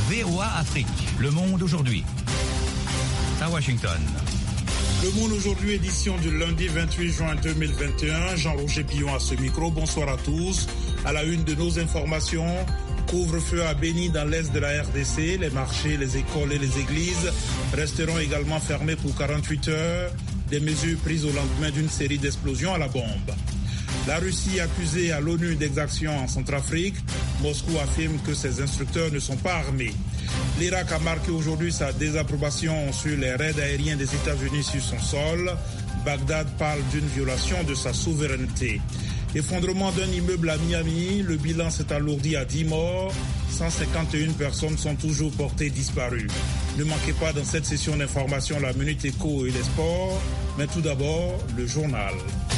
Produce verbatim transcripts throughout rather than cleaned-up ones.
V O A Afrique, Le Monde aujourd'hui. À Washington. Le Monde aujourd'hui, édition du lundi vingt-huit juin deux mille vingt et un. Jean-Roger Billon à ce micro. Bonsoir à tous. À la une de nos informations, couvre-feu à Béni dans l'est de la R D C. Les marchés, les écoles et les églises resteront également fermés pour quarante-huit heures. Des mesures prises au lendemain d'une série d'explosions à la bombe. La Russie accusée à l'ONU d'exactions en Centrafrique. Moscou affirme que ses instructeurs ne sont pas armés. L'Irak a marqué aujourd'hui sa désapprobation sur les raids aériens des États-Unis sur son sol. Bagdad parle d'une violation de sa souveraineté. Effondrement d'un immeuble à Miami, le bilan s'est alourdi à dix morts. cent cinquante et une personnes sont toujours portées disparues. Ne manquez pas dans cette session d'information la Minute Éco et les sports. Mais tout d'abord, le journal.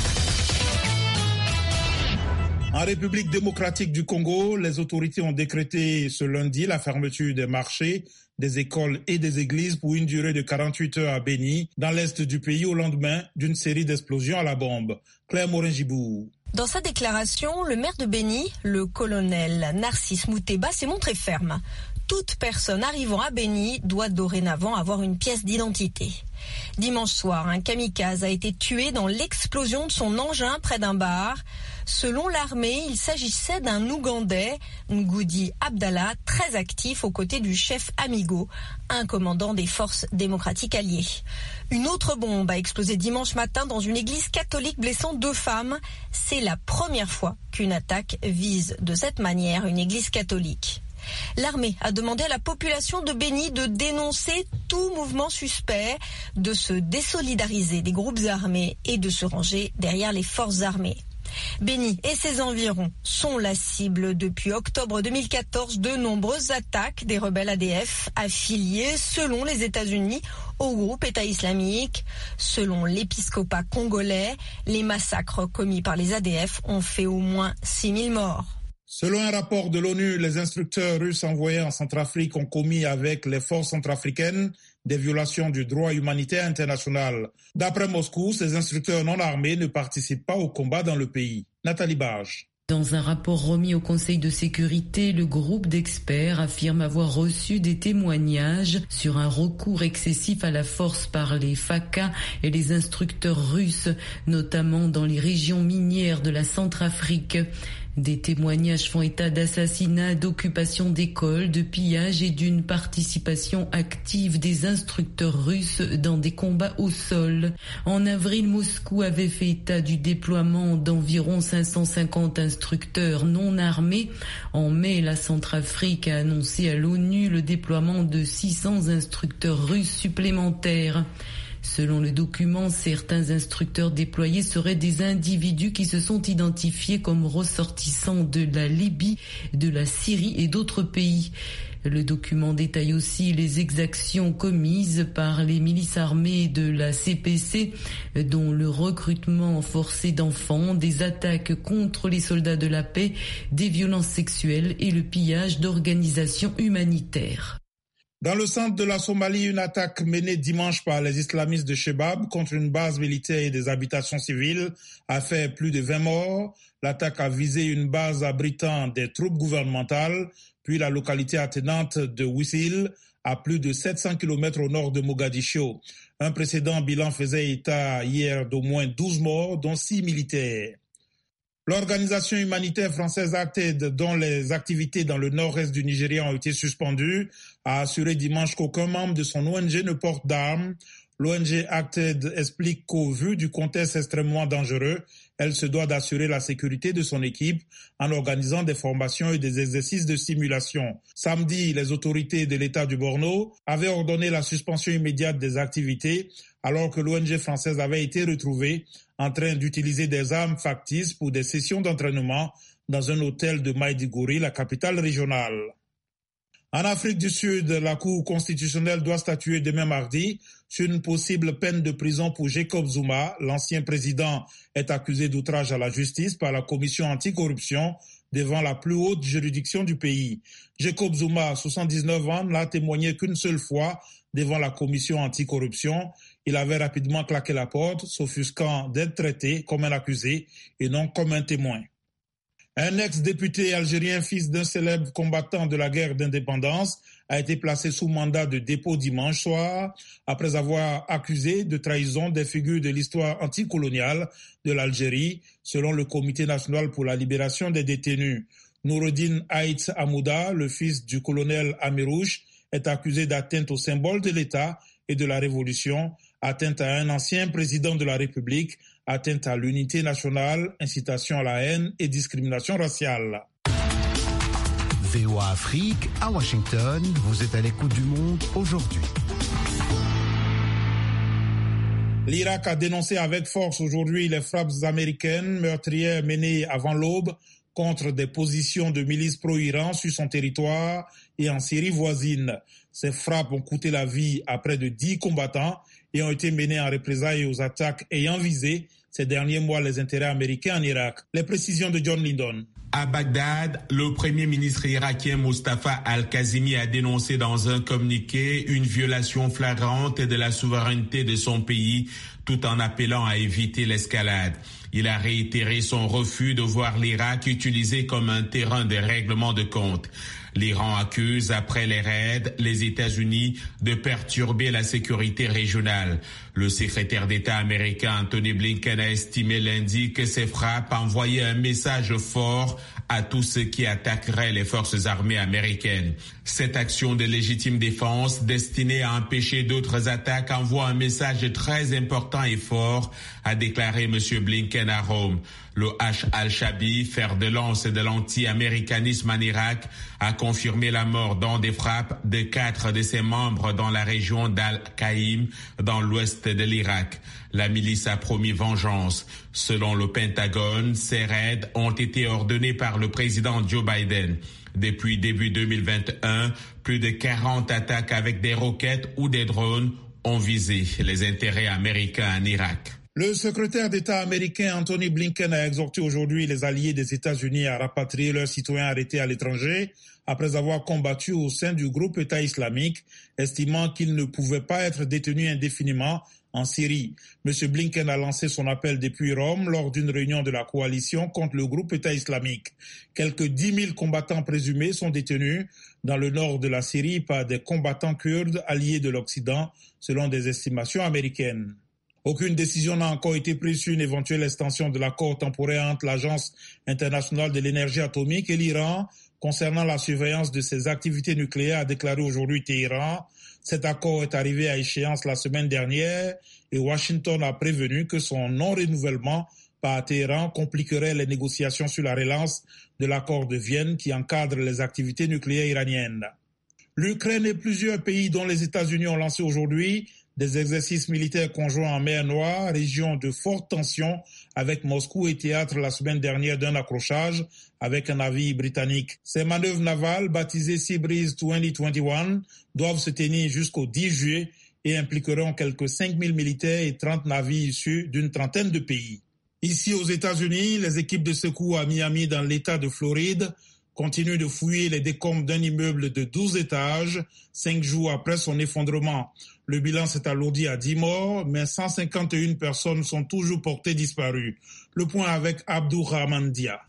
En République démocratique du Congo, les autorités ont décrété ce lundi la fermeture des marchés, des écoles et des églises pour une durée de quarante-huit heures à Béni, dans l'est du pays, au lendemain d'une série d'explosions à la bombe. Claire Morin-Gibou. Dans sa déclaration, le maire de Béni, le colonel Narcisse Mouteba, s'est montré ferme. Toute personne arrivant à Béni doit dorénavant avoir une pièce d'identité. Dimanche soir, un kamikaze a été tué dans l'explosion de son engin près d'un bar. Selon l'armée, il s'agissait d'un Ougandais, Ngoudi Abdallah, très actif aux côtés du chef Amigo, un commandant des forces démocratiques alliées. Une autre bombe a explosé dimanche matin dans une église catholique blessant deux femmes. C'est la première fois qu'une attaque vise de cette manière une église catholique. L'armée a demandé à la population de Béni de dénoncer tout mouvement suspect, de se désolidariser des groupes armés et de se ranger derrière les forces armées. Béni et ses environs sont la cible depuis octobre deux mille quatorze de nombreuses attaques des rebelles A D F affiliés, selon les États-Unis, au groupe État islamique. Selon l'épiscopat congolais, les massacres commis par les A D F ont fait au moins six mille morts. Selon un rapport de l'ONU, les instructeurs russes envoyés en Centrafrique ont commis avec les forces centrafricaines des violations du droit humanitaire international. D'après Moscou, ces instructeurs non armés ne participent pas au combat dans le pays. Nathalie Bage. Dans un rapport remis au Conseil de sécurité, le groupe d'experts affirme avoir reçu des témoignages sur un recours excessif à la force par les F A C A et les instructeurs russes, notamment dans les régions minières de la Centrafrique. Des témoignages font état d'assassinats, d'occupation d'écoles, de pillages et d'une participation active des instructeurs russes dans des combats au sol. En avril, Moscou avait fait état du déploiement d'environ cinq cent cinquante instructeurs non armés. En mai, la Centrafrique a annoncé à l'ONU le déploiement de six cents instructeurs russes supplémentaires. Selon le document, certains instructeurs déployés seraient des individus qui se sont identifiés comme ressortissants de la Libye, de la Syrie et d'autres pays. Le document détaille aussi les exactions commises par les milices armées de la C P C, dont le recrutement forcé d'enfants, des attaques contre les soldats de la paix, des violences sexuelles et le pillage d'organisations humanitaires. Dans le centre de la Somalie, une attaque menée dimanche par les islamistes de Chebab contre une base militaire et des habitations civiles a fait plus de vingt morts. L'attaque a visé une base abritant des troupes gouvernementales, puis la localité attenante de Wissil, à plus de sept cents kilomètres au nord de Mogadiscio. Un précédent bilan faisait état hier d'au moins douze morts, dont six militaires. L'organisation humanitaire française Acted, dont les activités dans le nord-est du Nigeria ont été suspendues, a assuré dimanche qu'aucun membre de son O N G ne porte d'armes. L'O N G Acted explique qu'au vu du contexte extrêmement dangereux, elle se doit d'assurer la sécurité de son équipe en organisant des formations et des exercices de simulation. Samedi, les autorités de l'État du Borno avaient ordonné la suspension immédiate des activités alors que l'O N G française avait été retrouvée en train d'utiliser des armes factices pour des sessions d'entraînement dans un hôtel de Maïdigori, la capitale régionale. En Afrique du Sud, la Cour constitutionnelle doit statuer demain mardi sur une possible peine de prison pour Jacob Zuma. L'ancien président est accusé d'outrage à la justice par la commission anticorruption devant la plus haute juridiction du pays. Jacob Zuma, soixante-dix-neuf ans, n'a témoigné qu'une seule fois devant la commission anticorruption. Il avait rapidement claqué la porte, s'offusquant d'être traité comme un accusé et non comme un témoin. Un ex-député algérien, fils d'un célèbre combattant de la guerre d'indépendance, a été placé sous mandat de dépôt dimanche soir après avoir accusé de trahison des figures de l'histoire anticoloniale de l'Algérie, selon le Comité national pour la libération des détenus. Noureddin Haït Hamouda, le fils du colonel Amirouche, est accusé d'atteinte au symbole de l'État et de la Révolution, atteinte à un ancien président de la République, atteinte à l'unité nationale, incitation à la haine et discrimination raciale. V O A Afrique, à Washington, vous êtes à l'écoute du monde aujourd'hui. L'Irak a dénoncé avec force aujourd'hui les frappes américaines meurtrières menées avant l'aube contre des positions de milices pro-Iran sur son territoire et en Syrie voisine. Ces frappes ont coûté la vie à près de dix combattants et ont été menées en représailles aux attaques ayant visé ces derniers mois les intérêts américains en Irak. Les précisions de John Lindon. À Bagdad, le premier ministre irakien Mustafa Al-Kazimi a dénoncé dans un communiqué une violation flagrante de la souveraineté de son pays, tout en appelant à éviter l'escalade. Il a réitéré son refus de voir l'Irak utilisé comme un terrain de règlement de compte. L'Iran accuse, après les raids, les États-Unis de perturber la sécurité régionale. Le secrétaire d'État américain Anthony Blinken a estimé lundi que ces frappes envoyaient un message fort à tous ceux qui attaqueraient les forces armées américaines. Cette action de légitime défense destinée à empêcher d'autres attaques envoie un message très important et fort, a déclaré M. Blinken à Rome. Le H al-Shabi, fer de lance de l'anti-américanisme en Irak, a confirmé la mort dans des frappes de quatre de ses membres dans la région d'Al-Qaïm, dans l'ouest de l'Irak. La milice a promis vengeance. Selon le Pentagone, ces raids ont été ordonnés par le président Joe Biden. Depuis début deux mille vingt et un, plus de quarante attaques avec des roquettes ou des drones ont visé les intérêts américains en Irak. Le secrétaire d'État américain Anthony Blinken a exhorté aujourd'hui les alliés des États-Unis à rapatrier leurs citoyens arrêtés à l'étranger après avoir combattu au sein du groupe État islamique, estimant qu'ils ne pouvaient pas être détenus indéfiniment en Syrie. M. Blinken a lancé son appel depuis Rome lors d'une réunion de la coalition contre le groupe État islamique. Quelques dix mille combattants présumés sont détenus dans le nord de la Syrie par des combattants kurdes alliés de l'Occident, selon des estimations américaines. Aucune décision n'a encore été prise sur une éventuelle extension de l'accord temporaire entre l'Agence internationale de l'énergie atomique et l'Iran concernant la surveillance de ses activités nucléaires, a déclaré aujourd'hui Téhéran. Cet accord est arrivé à échéance la semaine dernière et Washington a prévenu que son non-renouvellement par Téhéran compliquerait les négociations sur la relance de l'accord de Vienne qui encadre les activités nucléaires iraniennes. L'Ukraine et plusieurs pays dont les États-Unis ont lancé aujourd'hui des exercices militaires conjoints en mer Noire, région de forte tension avec Moscou et théâtre la semaine dernière d'un accrochage avec un navire britannique. Ces manœuvres navales, baptisées Sea Breeze deux mille vingt et un, doivent se tenir jusqu'au dix juillet et impliqueront quelques cinq mille militaires et trente navires issus d'une trentaine de pays. Ici aux États-Unis, les équipes de secours à Miami dans l'État de Floride continue de fouiller les décombres d'un immeuble de douze étages, cinq jours après son effondrement. Le bilan s'est alourdi à dix morts, mais cent cinquante et une personnes sont toujours portées disparues. Le point avec Abdourahmane Dia.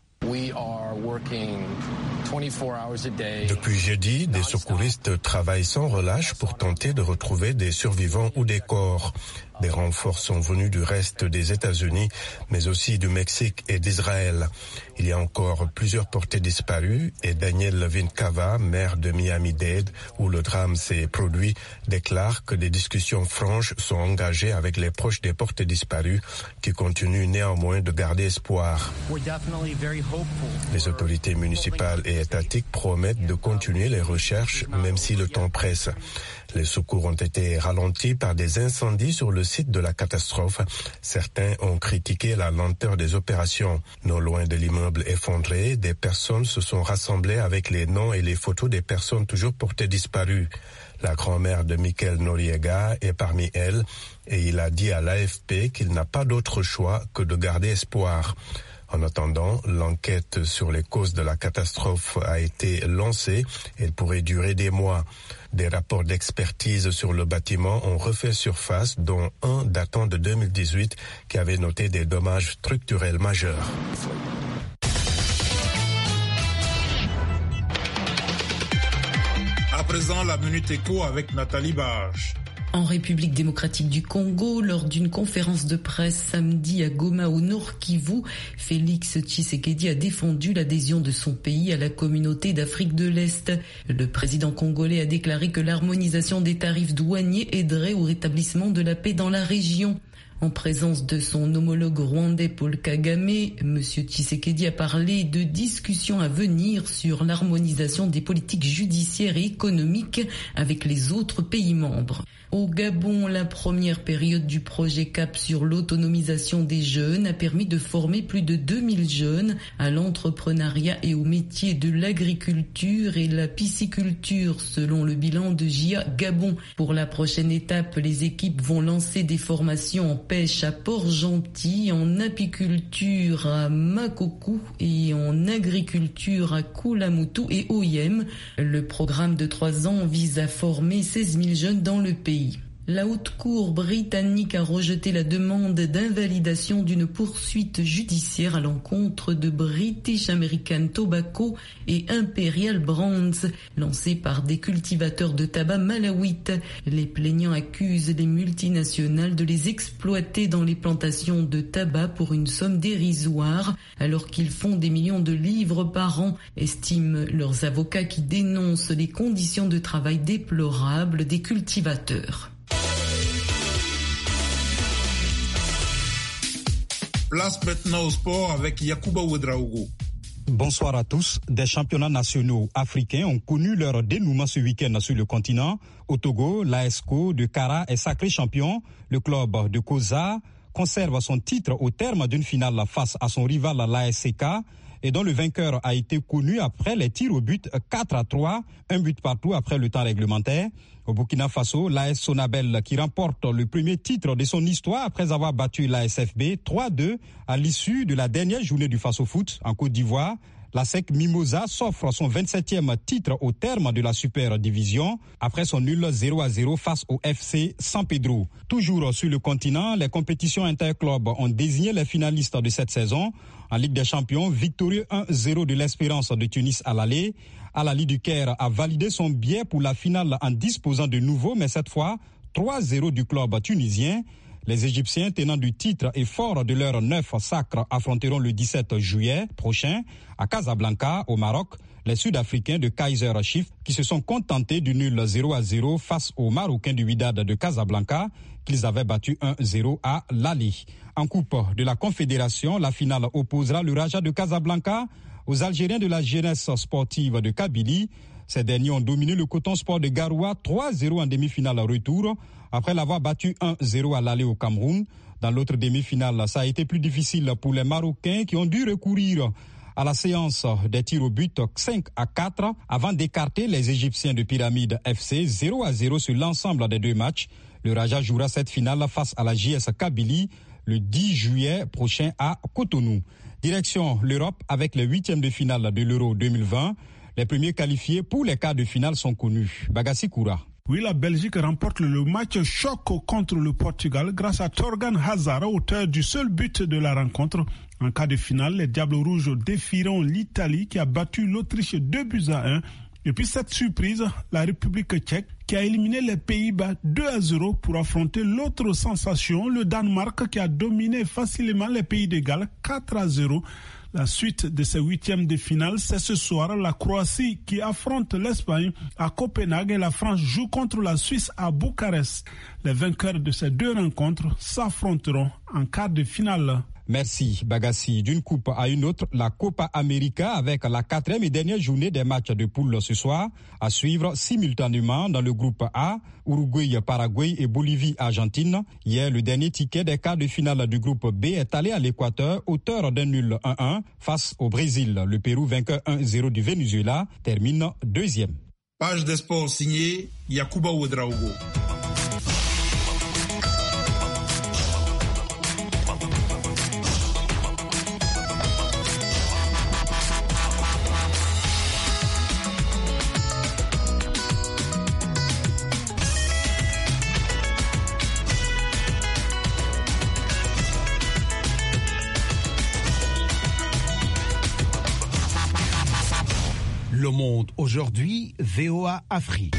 Depuis jeudi, des secouristes travaillent sans relâche pour tenter de retrouver des survivants ou des corps. Des renforts sont venus du reste des États-Unis, mais aussi du Mexique et d'Israël. Il y a encore plusieurs portés disparus et Daniel Vincava, maire de Miami-Dade, où le drame s'est produit, déclare que des discussions franches sont engagées avec les proches des portés disparus qui continuent néanmoins de garder espoir. Les autorités municipales et étatiques promettent de continuer les recherches même si le temps presse. Les secours ont été ralentis par des incendies sur le site de la catastrophe. Certains ont critiqué la lenteur des opérations. Non loin de l'immeuble effondré, des personnes se sont rassemblées avec les noms et les photos des personnes toujours portées disparues. La grand-mère de Michael Noriega est parmi elles et il a dit à l'A F P qu'il n'a pas d'autre choix que de garder espoir. En attendant, l'enquête sur les causes de la catastrophe a été lancée. Elle pourrait durer des mois. Des rapports d'expertise sur le bâtiment ont refait surface, dont un datant de deux mille dix-huit qui avait noté des dommages structurels majeurs. À présent, la Minute Éco avec Nathalie Bage. En République démocratique du Congo, lors d'une conférence de presse samedi à Goma au Nord Kivu, Félix Tshisekedi a défendu l'adhésion de son pays à la communauté d'Afrique de l'Est. Le président congolais a déclaré que l'harmonisation des tarifs douaniers aiderait au rétablissement de la paix dans la région. En présence de son homologue rwandais Paul Kagame, M. Tshisekedi a parlé de discussions à venir sur l'harmonisation des politiques judiciaires et économiques avec les autres pays membres. Au Gabon, la première période du projet CAP sur l'autonomisation des jeunes a permis de former plus de deux mille jeunes à l'entrepreneuriat et aux métiers de l'agriculture et la pisciculture, selon le bilan de J A Gabon. Pour la prochaine étape, les équipes vont lancer des formations en pêche à Port-Gentil, en apiculture à Makokou et en agriculture à Koulamoutou et Oyem. Le programme de trois ans vise à former seize mille jeunes dans le pays. La haute cour britannique a rejeté la demande d'invalidation d'une poursuite judiciaire à l'encontre de British American Tobacco et Imperial Brands, lancée par des cultivateurs de tabac malawites. Les plaignants accusent les multinationales de les exploiter dans les plantations de tabac pour une somme dérisoire, alors qu'ils font des millions de livres par an, estiment leurs avocats qui dénoncent les conditions de travail déplorables des cultivateurs. Place maintenant au sport avec Yacouba Ouedraogo. Bonsoir à tous. Des championnats nationaux africains ont connu leur dénouement ce week-end sur le continent. Au Togo, l'A S C O de Kara est sacré champion. Le club de Koza conserve son titre au terme d'une finale face à son rival l'A S C K et dont le vainqueur a été connu après les tirs au but quatre à trois, un but partout après le temps réglementaire. Au Burkina Faso, l'A S Sonabel qui remporte le premier titre de son histoire après avoir battu l'A S F B trois à deux à l'issue de la dernière journée du Faso Foot en Côte d'Ivoire. La S E C Mimosa s'offre son vingt-septième titre au terme de la Super Division après son nul zéro à zéro face au F C San Pedro. Toujours sur le continent, les compétitions interclubs ont désigné les finalistes de cette saison. En Ligue des Champions, victorieux un zéro de l'Espérance de Tunis à l'aller. Al-Ahly du Caire a validé son billet pour la finale en disposant de nouveau, mais cette fois trois zéro du club tunisien. Les Égyptiens tenants du titre et forts de leurs neuf sacres affronteront le dix-sept juillet prochain à Casablanca, au Maroc, les Sud-Africains de Kaiser Chiefs qui se sont contentés du nul zéro à zéro face aux Marocains du Wydad de Casablanca qu'ils avaient battu un zéro à l'Ali. En Coupe de la Confédération, la finale opposera le Raja de Casablanca aux Algériens de la jeunesse sportive de Kabylie. Ces derniers ont dominé le Coton Sport de Garoua trois zéro en demi-finale retour après l'avoir battu un zéro à l'aller au Cameroun. Dans l'autre demi-finale, ça a été plus difficile pour les Marocains qui ont dû recourir à la séance des tirs au but cinq à quatre avant d'écarter les Égyptiens de Pyramide F C zéro à zéro sur l'ensemble des deux matchs. Le Raja jouera cette finale face à la J S Kabylie le dix juillet prochain à Cotonou. Direction l'Europe avec les huitièmes de finale de l'Euro deux mille vingt. Les premiers qualifiés pour les quarts de finale sont connus. Bagassi Koura. Oui, la Belgique remporte le match choc contre le Portugal grâce à Thorgan Hazard, auteur du seul but de la rencontre. En quart de finale, les Diables Rouges défieront l'Italie qui a battu l'Autriche deux buts à un. Et puis cette surprise, la République tchèque qui a éliminé les Pays-Bas deux à zéro pour affronter l'autre sensation, le Danemark qui a dominé facilement les Pays de Galles quatre à zéro. La suite de ces huitièmes de finale, c'est ce soir la Croatie qui affronte l'Espagne à Copenhague et la France joue contre la Suisse à Bucarest. Les vainqueurs de ces deux rencontres s'affronteront en quart de finale. Merci Bagassi. D'une coupe à une autre, la Copa América avec la quatrième et dernière journée des matchs de poule ce soir à suivre simultanément dans le groupe A, Uruguay, Paraguay et Bolivie, Argentine. Hier, le dernier ticket des quarts de finale du groupe B est allé à l'Équateur, auteur d'un nul un un face au Brésil. Le Pérou, vainqueur un zéro du Venezuela, termine deuxième. Page des sports signée Yacouba Ouedraogo. Le Monde aujourd'hui, V O A Afrique.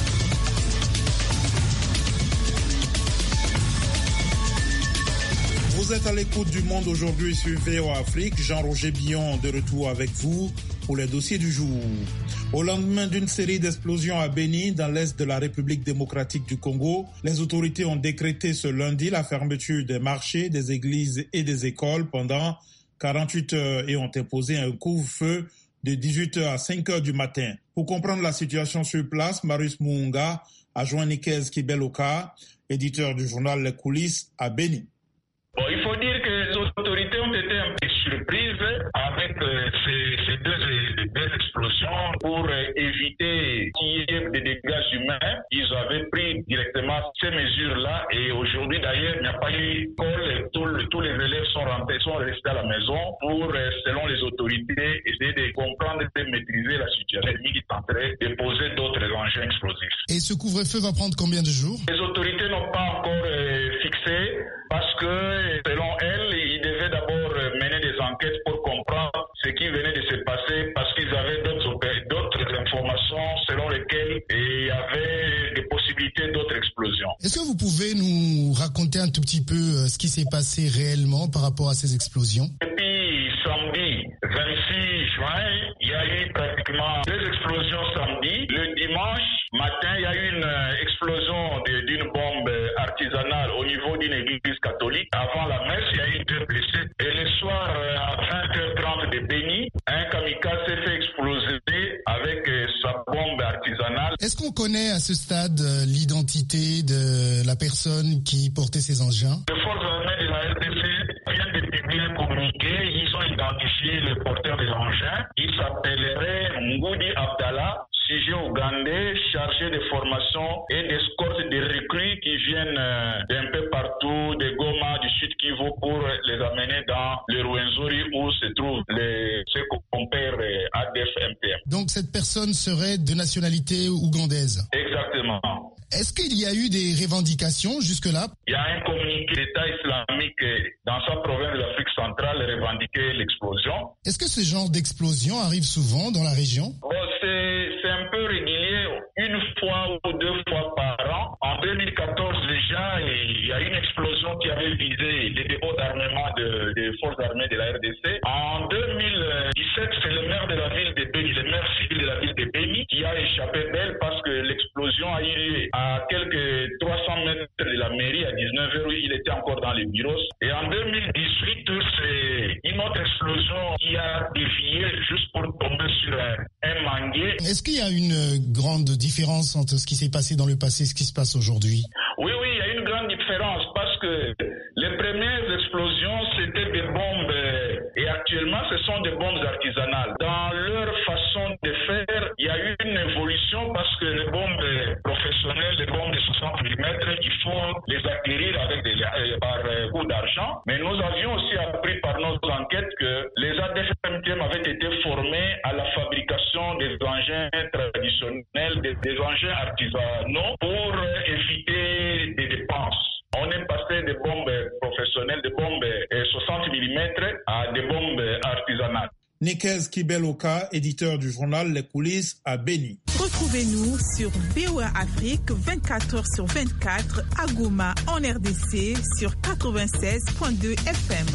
Vous êtes à l'écoute du Monde aujourd'hui sur V O A Afrique. Jean-Roger Billon de retour avec vous pour les dossiers du jour. Au lendemain d'une série d'explosions à Beni, dans l'est de la République démocratique du Congo, les autorités ont décrété ce lundi la fermeture des marchés, des églises et des écoles pendant quarante-huit heures et ont imposé un couvre-feu de dix-huit heures à cinq heures du matin. Pour comprendre la situation sur place, Marius Muunga a joint Nikez Kibeloka, éditeur du journal Les Coulisses à Beni. Bon, il faut dire que les autorités ont été un peu surprises avec euh, ces, ces deux, deux explosions pour euh, éviter qu'il y ait des dégâts humains. Ils avaient pris directement ces mesures-là et aujourd'hui d'ailleurs il n'y a pas eu d'école. Tous, tous les élèves sont rentrés, sont restés à la maison pour, euh, selon les autorités, essayer de comprendre et de maîtriser la situation. Ils tenteraient de poser d'autres engins explosifs. Et ce couvre-feu va prendre combien de jours? Les autorités n'ont pas encore euh, fixé parce que selon elles, ils devaient d'abord mener des enquêtes pour comprendre ce qui venait de se passer parce qu'ils avaient d'autres, d'autres informations selon lesquelles il y avait des possibilités d'autres explosions. Est-ce que vous pouvez nous raconter un tout petit peu ce qui s'est passé réellement par rapport à ces explosions? Depuis samedi vingt-six juin, il y a eu pratiquement deux explosions samedi. Le dimanche matin, il y a eu une explosion de, d'une bombe artisanale au niveau d'une église catholique. Avant la messe, il y a eu deux blessés. Et le soir, à vingt heures trente de Beni, un kamikaze s'est fait exploser avec sa bombe artisanale. Est-ce qu'on connaît à ce stade l'identité de la personne qui portait ces engins? Les forces armées de la R D C viennent de publier un communiqué. Ils ont identifié le porteur des engins. Il s'appellerait Ngoudi Abdallah, sujet ougandais, chargé de formation et d'escorte des recrues qui viennent d'un peu partout, de Goma, du Sud Kivu, pour les amener dans le Rwenzori où se trouvent les, ceux qu'on perd A D F M P M. Donc cette personne serait de nationalité ougandaise? Exactement. Est-ce qu'il y a eu des revendications jusque-là? Il y a un communiqué d'État islamique dans sa province de l'Afrique centrale revendiquait l'explosion. Est-ce que ce genre d'explosion arrive souvent dans la région? Bon, c'est, c'est un peu régulier, une fois ou deux fois par an. En deux mille quatorze déjà, il y a une explosion qui avait visé les dépôts d'armement de, des forces armées de la R D C. En deux mille dix-sept, c'est le maire de la ville de Beni, le maire civil de la ville de Beni, qui a échappé belle parce que l'explosion a eu lieu à quelques trois cents mètres de la mairie, à dix-neuf heures, où il était encore dans les bureaux. Et en deux mille dix-huit, c'est une autre explosion qui a dévié juste pour tomber sur un, un manguier. Est-ce qu'il y a une grande différence entre ce qui s'est passé dans le passé et ce qui se passe aujourd'hui? Oui, oui, il y a une grande différence parce que les premières explosions, c'était des bombes et actuellement, ce sont des bombes artisanales. Dans leur façon de faire, il y a eu une évolution parce que les bombes professionnelles, les bombes de soixante millimètres, il faut les acquérir avec des, euh, par euh, coup d'argent. Mais nous avions aussi appris par nos enquêtes que les A D F M T M avaient été formés à la fabrication des engins traditionnels, des, des engins artisanaux pour euh, éviter des dépenses. On est passé des bombes professionnelles, des bombes soixante millimètres à des bombes artisanales. Nikez Kibeloka, éditeur du journal Les Coulisses à Beni. Retrouvez-nous sur V O A Afrique vingt-quatre heures sur vingt-quatre à Goma en R D C sur quatre-vingt-seize virgule deux F M.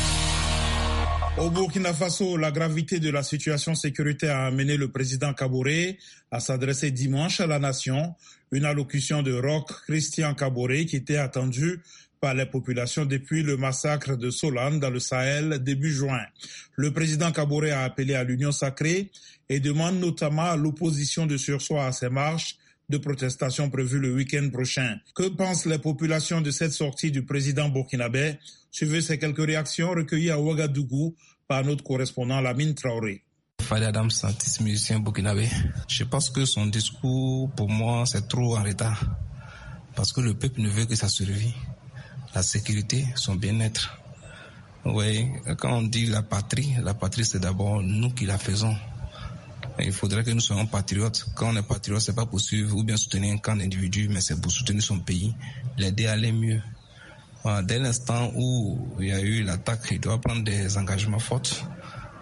Au Burkina Faso, la gravité de la situation sécuritaire a amené le président Kaboré à s'adresser dimanche à la nation, une allocution de Roch Christian Kaboré qui était attendue par les populations depuis le massacre de Solane dans le Sahel début juin. Le président Kaboré a appelé à l'union sacrée et demande notamment à l'opposition de surseoir à ces marches de protestation prévues le week-end prochain. Que pensent les populations de cette sortie du président burkinabé? Suivez ces quelques réactions recueillies à Ouagadougou par notre correspondant Lamine Traoré. Fadi Adams, artiste musicien burkinabé. Je pense que son discours, pour moi, c'est trop en retard. Parce que le peuple ne veut que sa survie, la sécurité, son bien-être. Oui, quand on dit la patrie, la patrie c'est d'abord nous qui la faisons. Il faudrait que nous soyons patriotes. Quand on est patriote, c'est pas pour suivre ou bien soutenir un camp d'individu, mais c'est pour soutenir son pays, l'aider à aller mieux. Voilà, dès l'instant où il y a eu l'attaque, il doit prendre des engagements forts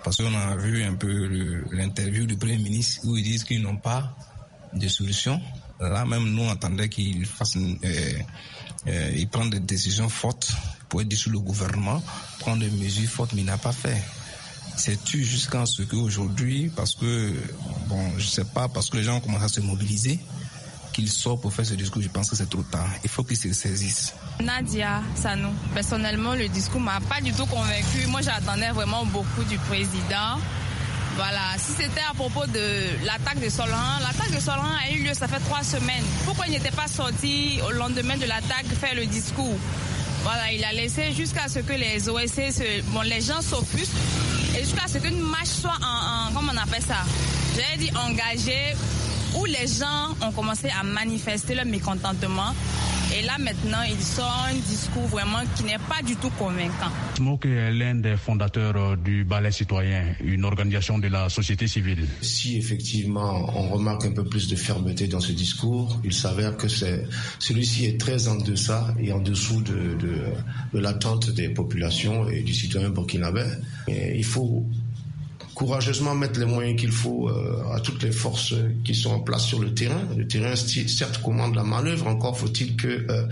Parce qu'on a vu un peu le, l'interview du Premier ministre où ils disent qu'ils n'ont pas de solution. Là même, nous, on attendait qu'ils fassent, euh, euh, ils prennent des décisions fortes pour être dissous le gouvernement, prendre des mesures fortes, mais il n'a pas fait. C'est tu jusqu'à ce qu'aujourd'hui, parce que, bon, je sais pas, parce que les gens ont commencé à se mobiliser, qu'ils sortent pour faire ce discours, je pense que c'est trop tard. Il faut qu'ils se saisissent. Nadia Sanou, personnellement, le discours m'a pas du tout convaincu. Moi, j'attendais vraiment beaucoup du président. Voilà, si c'était à propos de l'attaque de Solarin, l'attaque de Solarin a eu lieu, ça fait trois semaines. Pourquoi il n'était pas sorti au lendemain de l'attaque faire le discours? Voilà, il a laissé jusqu'à ce que les O S C, se, bon, les gens s'offusquent et jusqu'à ce qu'une marche soit en, en comment on appelle ça? J'avais dit engagée, où les gens ont commencé à manifester leur mécontentement. Et là, maintenant, il sort un discours vraiment qui n'est pas du tout convaincant. Smoke est l'un des fondateurs du Balai Citoyen, une organisation de la société civile. Si effectivement on remarque un peu plus de fermeté dans ce discours, il s'avère que c'est, celui-ci est très en deçà et en dessous de, de, de l'attente des populations et du citoyen burkinabé. Et il faut courageusement mettre les moyens qu'il faut euh, à toutes les forces qui sont en place sur le terrain. Le terrain, certes, commande la manœuvre, encore faut-il que euh,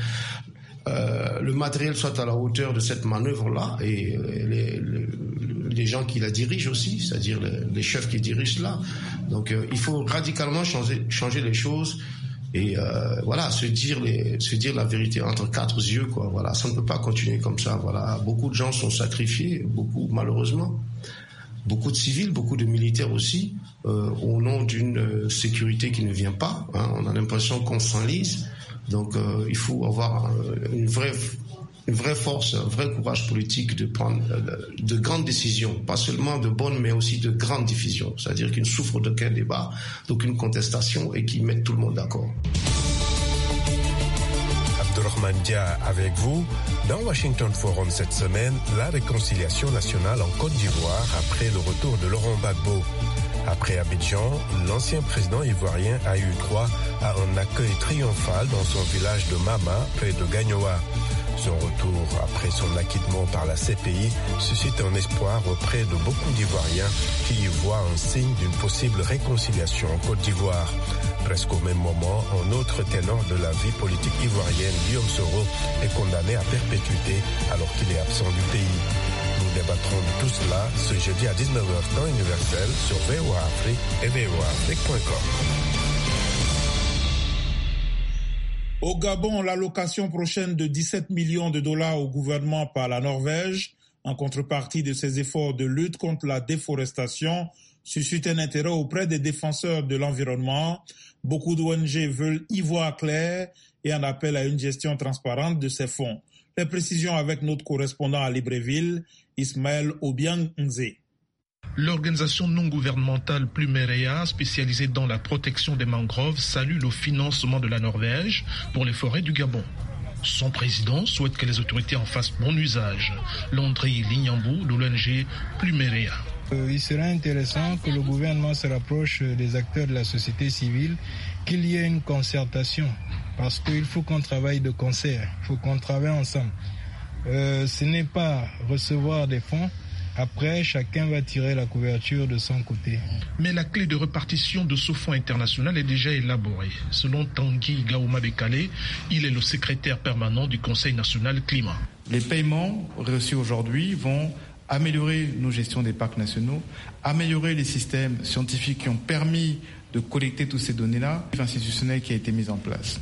euh, le matériel soit à la hauteur de cette manœuvre-là et euh, les, les, les gens qui la dirigent aussi, c'est-à-dire les, les chefs qui dirigent cela. Donc euh, il faut radicalement changer, changer les choses et euh, voilà, se dire, les, se dire la vérité entre quatre yeux, quoi. Voilà, ça ne peut pas continuer comme ça. Voilà, beaucoup de gens sont sacrifiés, beaucoup malheureusement. Beaucoup de civils, beaucoup de militaires aussi, euh, au nom d'une euh, sécurité qui ne vient pas. Hein, on a l'impression qu'on s'enlise. Donc euh, il faut avoir euh, une vraie, une vraie force, un vrai courage politique de prendre euh, de grandes décisions, pas seulement de bonnes, mais aussi de grandes décisions. C'est-à-dire qui ne souffrent d'aucun débat, d'aucune contestation et qui mettent tout le monde d'accord. Abdourahmane Dia avec vous. Dans Washington Forum cette semaine, la réconciliation nationale en Côte d'Ivoire après le retour de Laurent Gbagbo. Après Abidjan, l'ancien président ivoirien a eu droit à un accueil triomphal dans son village de Mama, près de Gagnoa. Son retour après son acquittement par la C P I suscite un espoir auprès de beaucoup d'Ivoiriens qui y voient un signe d'une possible réconciliation en Côte d'Ivoire. Presque au même moment, un autre ténor de la vie politique ivoirienne, Guillaume Soro, est condamné à perpétuité alors qu'il est absent du pays. Nous débattrons de tout cela ce jeudi à dix-neuf heures temps universel sur V O A Afrique et V O A Afrique point com. Au Gabon, l'allocation prochaine de dix-sept millions de dollars au gouvernement par la Norvège, en contrepartie de ses efforts de lutte contre la déforestation, suscite un intérêt auprès des défenseurs de l'environnement. Beaucoup d'O N G veulent y voir clair et en appellent à une gestion transparente de ces fonds. Les précisions avec notre correspondant à Libreville, Ismaël Obiang Nzé. L'organisation non gouvernementale Plumerea, spécialisée dans la protection des mangroves, salue le financement de la Norvège pour les forêts du Gabon. Son président souhaite que les autorités en fassent bon usage. Landry Lignambou de l'O N G Plumerea. Il serait intéressant que le gouvernement se rapproche des acteurs de la société civile, qu'il y ait une concertation, parce qu'il faut qu'on travaille de concert, il faut qu'on travaille ensemble. Euh, ce n'est pas recevoir des fonds. Après, chacun va tirer la couverture de son côté. Mais la clé de répartition de ce fonds international est déjà élaborée. Selon Tanguy Gaouma Bekale, il est le secrétaire permanent du Conseil national climat. Les paiements reçus aujourd'hui vont améliorer nos gestions des parcs nationaux, améliorer les systèmes scientifiques qui ont permis de collecter toutes ces données-là, l'institutionnel qui a été mis en place.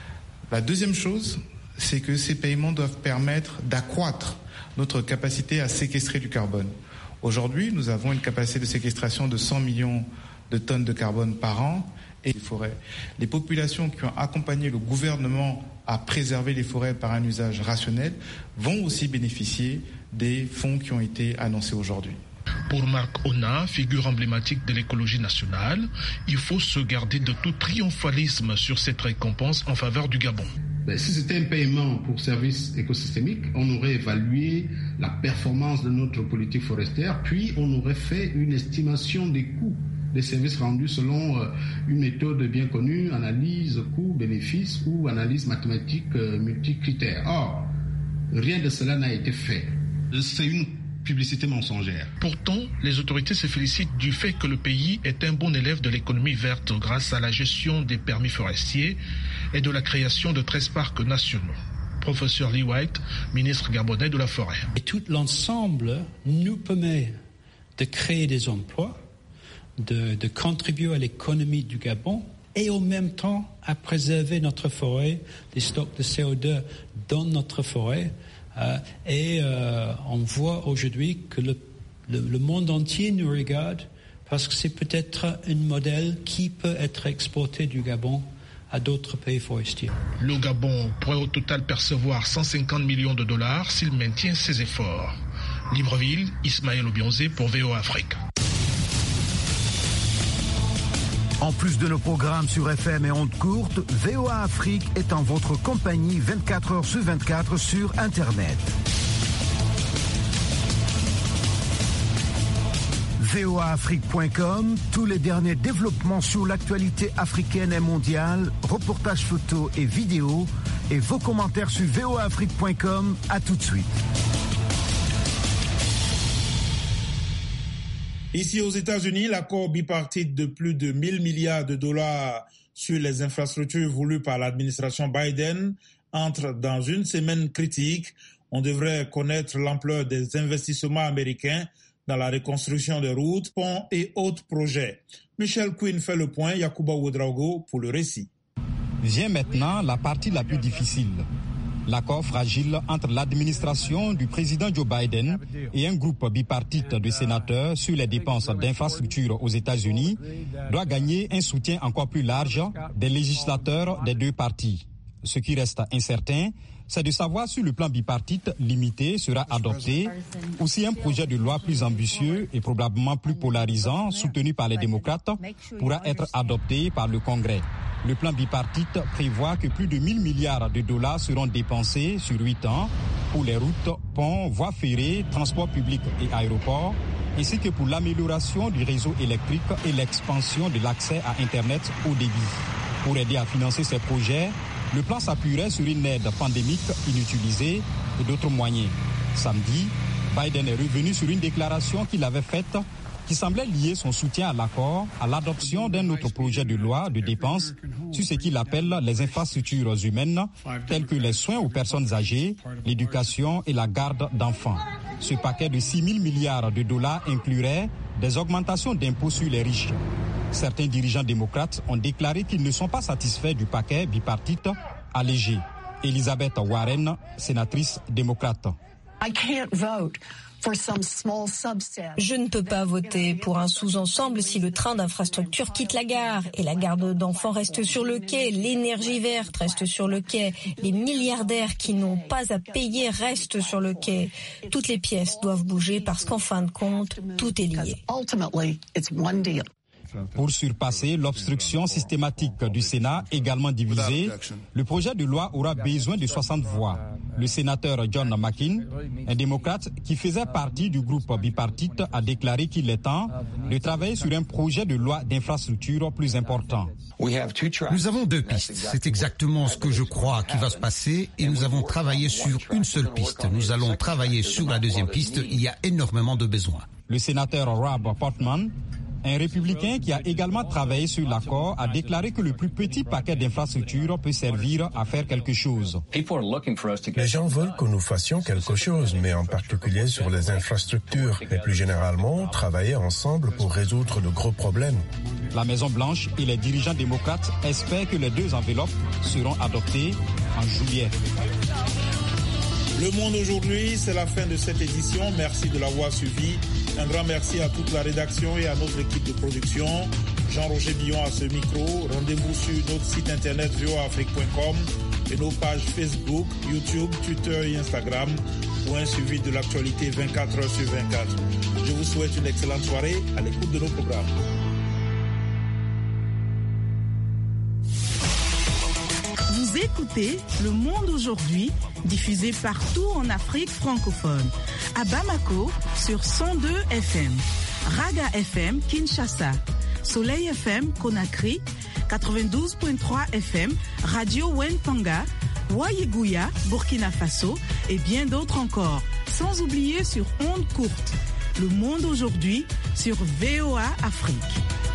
La deuxième chose, c'est que ces paiements doivent permettre d'accroître notre capacité à séquestrer du carbone. Aujourd'hui, nous avons une capacité de séquestration de cent millions de tonnes de carbone par an et les forêts. Les populations qui ont accompagné le gouvernement à préserver les forêts par un usage rationnel vont aussi bénéficier des fonds qui ont été annoncés aujourd'hui. Pour Marc Ona, figure emblématique de l'écologie nationale, il faut se garder de tout triomphalisme sur cette récompense en faveur du Gabon. Ben, si c'était un paiement pour services écosystémiques, on aurait évalué la performance de notre politique forestière, puis on aurait fait une estimation des coûts des services rendus selon euh, une méthode bien connue, analyse coût-bénéfice ou analyse mathématique euh, multicritère. Or, rien de cela n'a été fait. C'est une publicité mensongère. Pourtant, les autorités se félicitent du fait que le pays est un bon élève de l'économie verte grâce à la gestion des permis forestiers et de la création de treize parcs nationaux. Professeur Lee White, ministre gabonais de la Forêt. Et tout l'ensemble nous permet de créer des emplois, de, de contribuer à l'économie du Gabon et en même temps à préserver notre forêt, les stocks de C O deux dans notre forêt. Euh, et euh, on voit aujourd'hui que le, le, le monde entier nous regarde parce que c'est peut-être un modèle qui peut être exporté du Gabon à d'autres pays forestiers. Le Gabon pourrait au total percevoir cent cinquante millions de dollars s'il maintient ses efforts. Libreville, Ismaël Obionzé pour V O A Afrique. En plus de nos programmes sur F M et ondes courtes, V O A Afrique est en votre compagnie vingt-quatre heures sur vingt-quatre sur Internet. V O A Afrique point com, tous les derniers développements sur l'actualité africaine et mondiale, reportages photos et vidéos, et vos commentaires sur V O A Afrique point com. À tout de suite. Ici aux États-Unis, l'accord bipartite de plus de mille milliards de dollars sur les infrastructures voulues par l'administration Biden entre dans une semaine critique. On devrait connaître l'ampleur des investissements américains dans la reconstruction des routes, ponts et autres projets. Michel Quinn fait le point, Yacouba Ouedraogo pour le récit. Vient maintenant la partie la plus difficile. L'accord fragile entre l'administration du président Joe Biden et un groupe bipartite de sénateurs sur les dépenses d'infrastructures aux États-Unis doit gagner un soutien encore plus large des législateurs des deux partis. Ce qui reste incertain, c'est de savoir si le plan bipartite limité sera adopté ou si un projet de loi plus ambitieux et probablement plus polarisant, soutenu par les démocrates, pourra être adopté par le Congrès. Le plan bipartite prévoit que plus de mille milliards de dollars seront dépensés sur huit ans pour les routes, ponts, voies ferrées, transports publics et aéroports, ainsi que pour l'amélioration du réseau électrique et l'expansion de l'accès à Internet haut débit. Pour aider à financer ces projets, le plan s'appuierait sur une aide pandémique inutilisée et d'autres moyens. Samedi, Biden est revenu sur une déclaration qu'il avait faite qui semblait lier son soutien à l'accord à l'adoption d'un autre projet de loi de dépenses sur ce qu'il appelle les infrastructures humaines, telles que les soins aux personnes âgées, l'éducation et la garde d'enfants. Ce paquet de six mille milliards de dollars inclurait des augmentations d'impôts sur les riches. Certains dirigeants démocrates ont déclaré qu'ils ne sont pas satisfaits du paquet bipartite allégé. Elizabeth Warren, sénatrice démocrate. I can't vote. Je ne peux pas voter pour un sous-ensemble si le train d'infrastructure quitte la gare et la garde d'enfants reste sur le quai, l'énergie verte reste sur le quai, les milliardaires qui n'ont pas à payer restent sur le quai. Toutes les pièces doivent bouger parce qu'en fin de compte, tout est lié. Pour surpasser l'obstruction systématique du Sénat, également divisé, le projet de loi aura besoin de soixante voix. Le sénateur John McCain, un démocrate qui faisait partie du groupe bipartite, a déclaré qu'il est temps de travailler sur un projet de loi d'infrastructure plus important. Nous avons deux pistes. C'est exactement ce que je crois qui va se passer et nous avons travaillé sur une seule piste. Nous allons travailler sur la deuxième piste. Il y a énormément de besoins. Le sénateur Rob Portman, un républicain qui a également travaillé sur l'accord, a déclaré que le plus petit paquet d'infrastructures peut servir à faire quelque chose. Les gens veulent que nous fassions quelque chose, mais en particulier sur les infrastructures. Et plus généralement, travailler ensemble pour résoudre de gros problèmes. La Maison-Blanche et les dirigeants démocrates espèrent que les deux enveloppes seront adoptées en juillet. Le Monde aujourd'hui, c'est la fin de cette édition. Merci de l'avoir suivi. Un grand merci à toute la rédaction et à notre équipe de production. Jean-Roger Billon à ce micro. Rendez-vous sur notre site internet v o a afrique point com et nos pages Facebook, YouTube, Twitter et Instagram pour un suivi de l'actualité vingt-quatre heures sur vingt-quatre. Je vous souhaite une excellente soirée à l'écoute de nos programmes. Vous écoutez Le Monde aujourd'hui, diffusé partout en Afrique francophone. À Bamako, sur cent deux F M. Raga F M, Kinshasa. Soleil F M, Conakry. quatre-vingt-douze virgule trois F M. Radio Wentanga. Wayeguya, Burkina Faso. Et bien d'autres encore. sans oublier sur ondes courtes. Le monde aujourd'hui sur V O A Afrique.